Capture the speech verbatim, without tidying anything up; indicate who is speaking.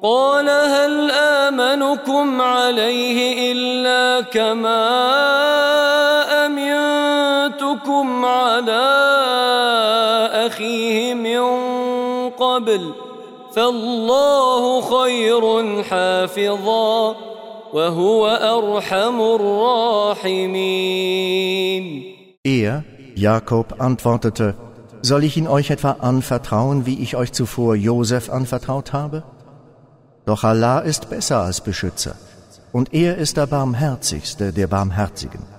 Speaker 1: قال هل آمنكم عليه إلا كما أمنتكم على أخيه من قبل فالله خير حافظا وهو أرحم الراحمين.
Speaker 2: Er, Jakob, antwortete: Soll ich ihn euch etwa anvertrauen, wie ich euch zuvor Josef anvertraut habe? Doch Allah ist besser als Beschützer, und er ist der Barmherzigste der Barmherzigen.